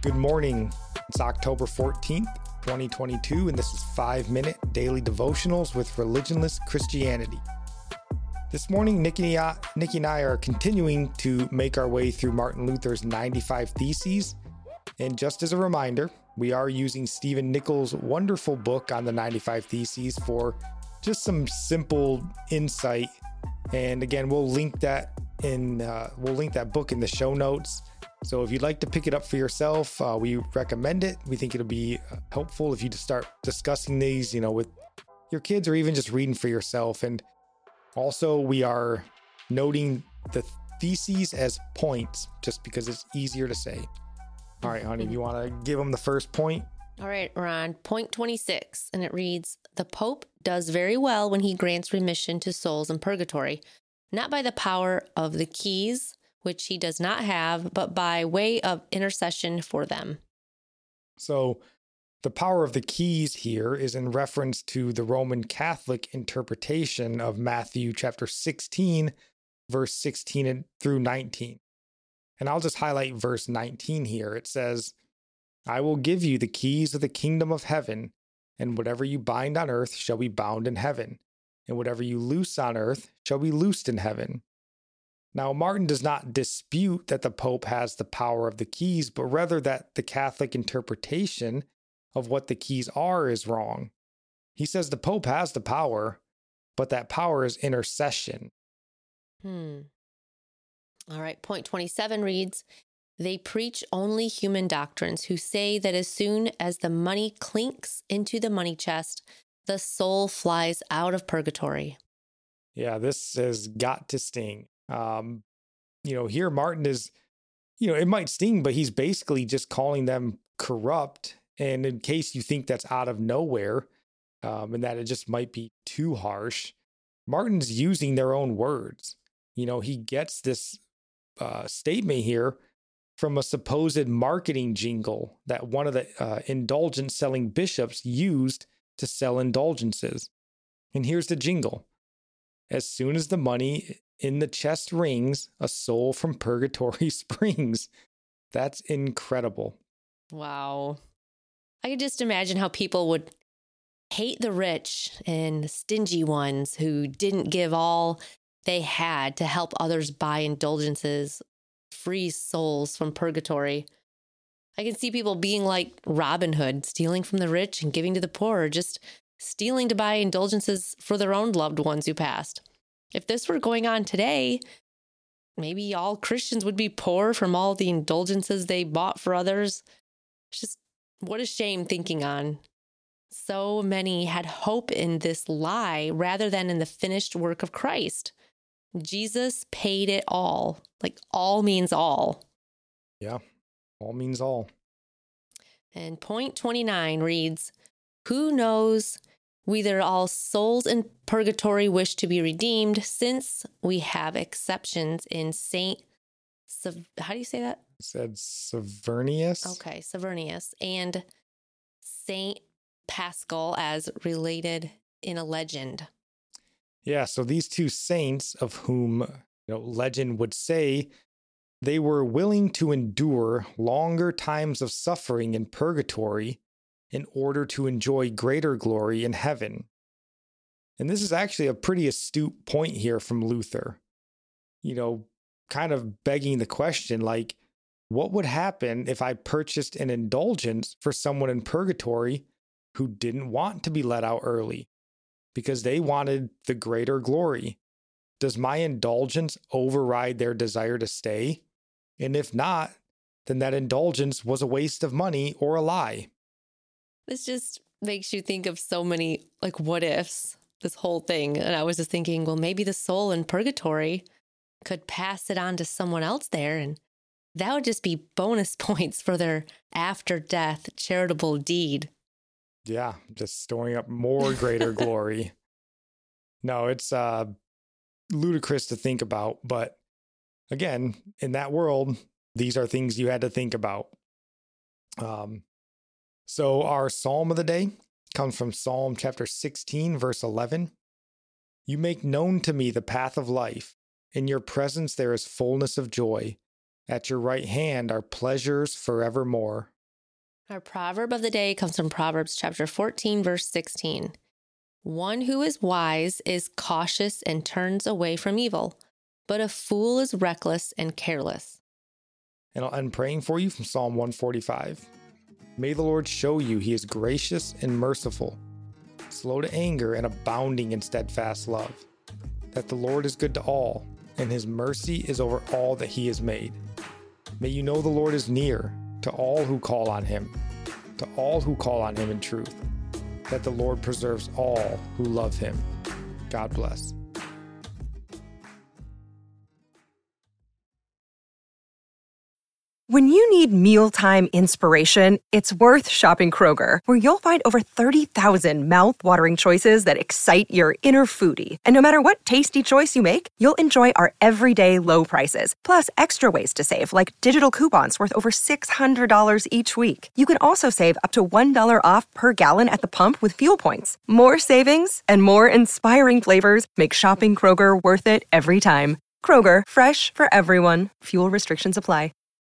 Good morning. It's October 14th, 2022, and this is 5-Minute Daily Devotionals with Religionless Christianity. This morning, Nikki and I are continuing to make our way through Martin Luther's 95 Theses. And just as a reminder, we are using Stephen Nichols' wonderful book on the 95 Theses for just some simple insight. And again, we'll link that book in the show notes. So if you'd like to pick it up for yourself, we recommend it. We think it'll be helpful if you just start discussing these, with your kids or even just reading for yourself. And also we are noting the theses as points just because it's easier to say. All right, honey, you want to give them the first point? All right, we're on point 26, and it reads, "The Pope does very well when he grants remission to souls in purgatory, not by the power of the keys, which he does not have, but by way of intercession for them." So the power of the keys here is in reference to the Roman Catholic interpretation of Matthew chapter 16, verse 16 through 19. And I'll just highlight verse 19 here. It says, "I will give you the keys of the kingdom of heaven, and whatever you bind on earth shall be bound in heaven, and whatever you loose on earth shall be loosed in heaven." Now, Martin does not dispute that the Pope has the power of the keys, but rather that the Catholic interpretation of what the keys are is wrong. He says the Pope has the power, but that power is intercession. All right, point 27 reads, "They preach only human doctrines who say that as soon as the money clinks into the money chest, the soul flies out of purgatory." Yeah, this has got to sting. Here Martin is, it might sting, but he's basically just calling them corrupt. And in case you think that's out of nowhere, and that it just might be too harsh, Martin's using their own words. He gets this statement here from a supposed marketing jingle that one of the indulgence selling bishops used to sell indulgences. And here's the jingle. "As soon as the money in the chest rings, a soul from purgatory springs." That's incredible. Wow. I could just imagine how people would hate the rich and the stingy ones who didn't give all they had to help others buy indulgences, free souls from purgatory. I can see people being like Robin Hood, stealing from the rich and giving to the poor, or just stealing to buy indulgences for their own loved ones who passed. If this were going on today, maybe all Christians would be poor from all the indulgences they bought for others. It's just, what a shame thinking on. So many had hope in this lie rather than in the finished work of Christ. Jesus paid it all. Like, all means all. Yeah, all means all. And point 29 reads, "Who knows whether all souls in purgatory wish to be redeemed, since we have exceptions in how do you say that?" It said Severnius. Okay, Severnius and Saint Paschal as related in a legend. Yeah, so these two saints of whom, legend would say they were willing to endure longer times of suffering in purgatory in order to enjoy greater glory in heaven. And this is actually a pretty astute point here from Luther. Kind of begging the question, like, what would happen if I purchased an indulgence for someone in purgatory who didn't want to be let out early because they wanted the greater glory? Does my indulgence override their desire to stay? And if not, then that indulgence was a waste of money or a lie. This just makes you think of so many, what ifs, this whole thing. And I was just thinking, well, maybe the soul in purgatory could pass it on to someone else there, and that would just be bonus points for their after-death charitable deed. Yeah, just storing up more greater glory. No, it's ludicrous to think about. But again, in that world, these are things you had to think about. So our psalm of the day comes from Psalm chapter 16, verse 11. "You make known to me the path of life. In your presence there is fullness of joy. At your right hand are pleasures forevermore." Our proverb of the day comes from Proverbs chapter 14, verse 16. One who is wise is cautious and turns away from evil, but a fool is reckless and careless. And I'll end praying for you from Psalm 145. May the Lord show you he is gracious and merciful, slow to anger and abounding in steadfast love, that the Lord is good to all, and his mercy is over all that he has made. May you know the Lord is near to all who call on him in truth, that the Lord preserves all who love him. God bless. When you need mealtime inspiration, it's worth shopping Kroger, where you'll find over 30,000 mouth-watering choices that excite your inner foodie. And no matter what tasty choice you make, you'll enjoy our everyday low prices, plus extra ways to save, like digital coupons worth over $600 each week. You can also save up to $1 off per gallon at the pump with fuel points. More savings and more inspiring flavors make shopping Kroger worth it every time. Kroger, fresh for everyone. Fuel restrictions apply.